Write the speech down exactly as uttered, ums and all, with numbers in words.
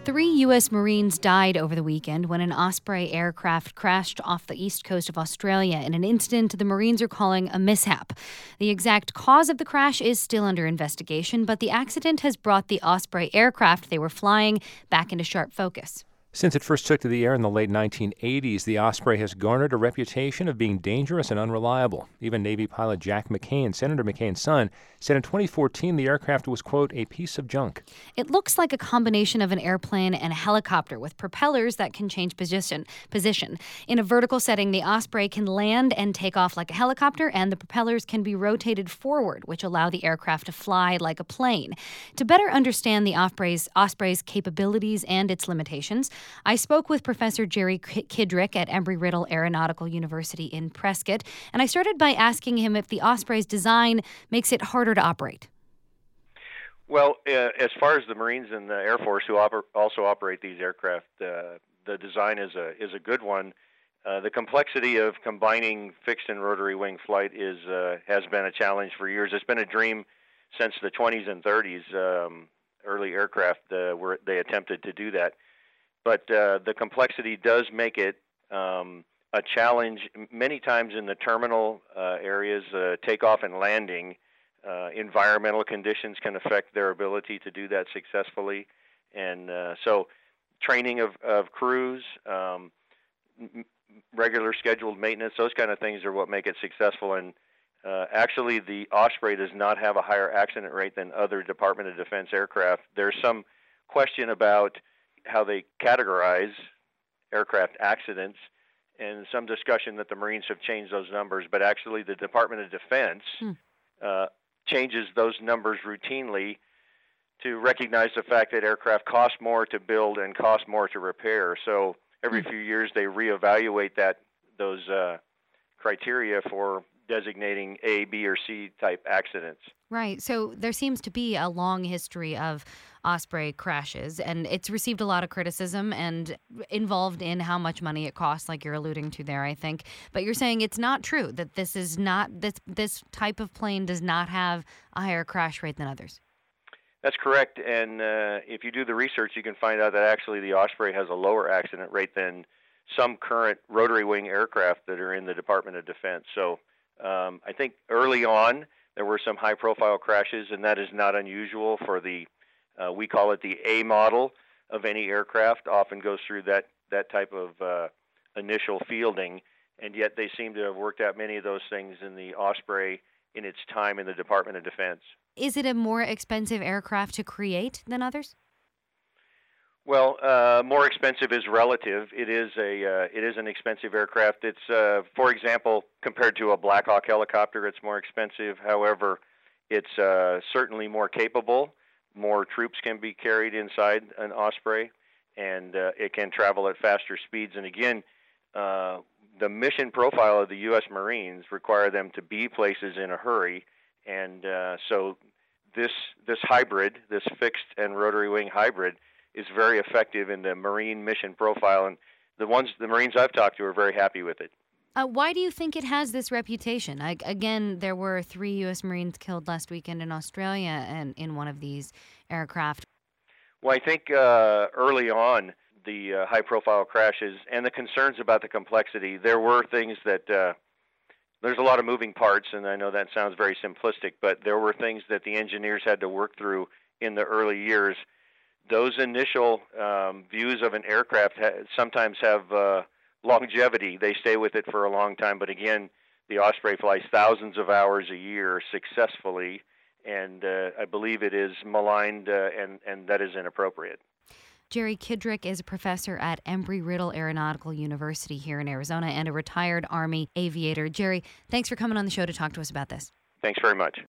Three U S Marines died over the weekend when an Osprey aircraft crashed off the east coast of Australia in an incident the Marines are calling a mishap. The exact cause of the crash is still under investigation, but the accident has brought the Osprey aircraft they were flying back into sharp focus. Since it first took to the air in the late nineteen eighties, the Osprey has garnered a reputation of being dangerous and unreliable. Even Navy pilot Jack McCain, Senator McCain's son, said in twenty fourteen the aircraft was, quote, a piece of junk. It looks like a combination of an airplane and a helicopter with propellers that can change position. Position. In a vertical setting, the Osprey can land and take off like a helicopter, and the propellers can be rotated forward, which allow the aircraft to fly like a plane. To better understand the Osprey's, Osprey's capabilities and its limitations, I spoke with Professor Jerry Kidrick at Embry-Riddle Aeronautical University in Prescott, and I started by asking him if the Osprey's design makes it harder to operate. Well, uh, as far as the Marines and the Air Force who oper- also operate these aircraft, uh, the design is a is a good one. Uh, the complexity of combining fixed and rotary wing flight is uh, has been a challenge for years. It's been a dream since the twenties and thirties. Um, early aircraft uh, where they attempted to do that. But uh, the complexity does make it um, a challenge many times in the terminal uh, areas, uh, takeoff and landing. Uh, environmental conditions can affect their ability to do that successfully. And uh, so training of, of crews, um, m- regular scheduled maintenance, those kind of things are what make it successful. And uh, actually, the Osprey does not have a higher accident rate than other Department of Defense aircraft. There's some question about how they categorize aircraft accidents, and some discussion that the Marines have changed those numbers, but actually the Department of Defense hmm. uh, changes those numbers routinely to recognize the fact that aircraft cost more to build and cost more to repair. So every hmm. few years they reevaluate that those uh, criteria for designating A, B, or C type accidents. Right. So there seems to be a long history of Osprey crashes, and it's received a lot of criticism and involved in how much money it costs, like you're alluding to there, I think. But you're saying it's not true, that this is not this this type of plane does not have a higher crash rate than others. That's correct. And uh, if you do the research, you can find out that actually the Osprey has a lower accident rate than some current rotary wing aircraft that are in the Department of Defense. So um, I think early on there were some high-profile crashes, and that is not unusual for the Uh, we call it the A model of any aircraft, often goes through that, that type of uh, initial fielding, and yet they seem to have worked out many of those things in the Osprey in its time in the Department of Defense. Is it a more expensive aircraft to create than others? Well, uh, more expensive is relative. It is a uh, it is an expensive aircraft. It's, uh, for example, compared to a Black Hawk helicopter, it's more expensive. However, it's uh, certainly more capable. More troops can be carried inside an Osprey, and uh, it can travel at faster speeds. And again, uh, the mission profile of the U S Marines require them to be places in a hurry, and uh, so this this hybrid, this fixed and rotary wing hybrid, is very effective in the Marine mission profile. And the ones the Marines I've talked to are very happy with it. Uh, why do you think it has this reputation? I, again, there were three U S Marines killed last weekend in Australia and in one of these aircraft. Well, I think uh, early on, the uh, high-profile crashes and the concerns about the complexity, there were things that, uh, there's a lot of moving parts, and I know that sounds very simplistic, but there were things that the engineers had to work through in the early years. Those initial um, views of an aircraft ha- sometimes have uh, longevity. They stay with it for a long time. But again, the Osprey flies thousands of hours a year successfully, and uh, I believe it is maligned, uh, and, and that is inappropriate. Jerry Kidrick is a professor at Embry-Riddle Aeronautical University here in Arizona and a retired Army aviator. Jerry, thanks for coming on the show to talk to us about this. Thanks very much.